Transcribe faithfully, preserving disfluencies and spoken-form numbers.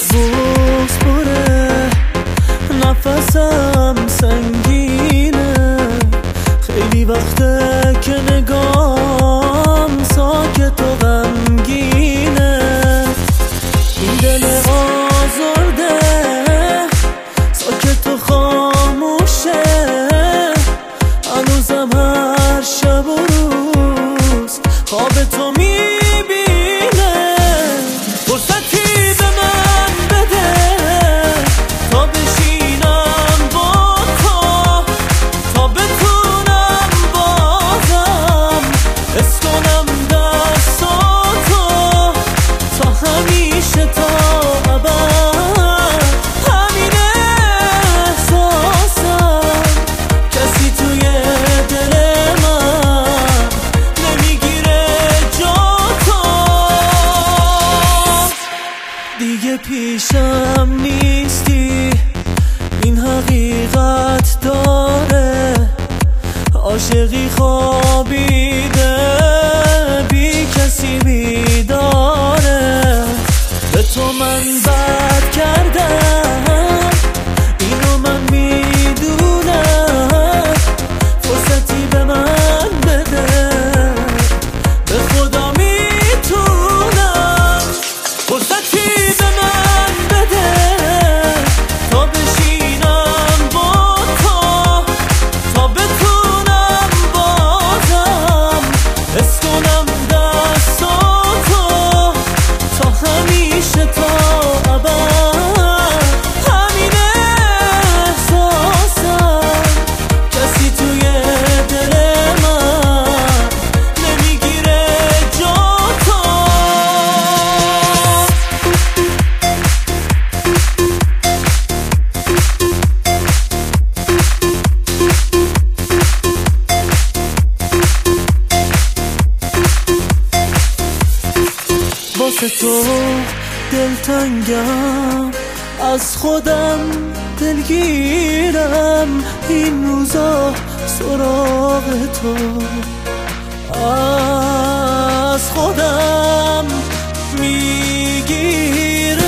بغض پره، نفسم سنگینه، خیلی وقته که نگام ساکت و غمگینه. این دل آزرده ساکت و خاموشه، هنوزم هر شب و روز خواب تو میبینه. فرصتی به من بده تا بشینم با تو، تا بتونم بازم حس کنم دستاتو، تا همیشه تا ابد همین احساسم. کسی توی دل من نمیگیره جاتو، دیگه پیشم نیستی، این حقیقت داره. عاشقی خوابیده بی کسی بیداره، به تو من بد کردم اینو من میدونم. فرصتی به من بده به خدا میتونم. فرصتی به من بده تا بشینم با تو، تا بتونم بازم حس کنم دستاتو، تا همیشه تا ابد همین احساسم. کسی توی دل من نمیگیره جاتو. واسه تو دلتنگم، از خودم دلگیرم، این روزا سراغ تو، از خودم میگیرم.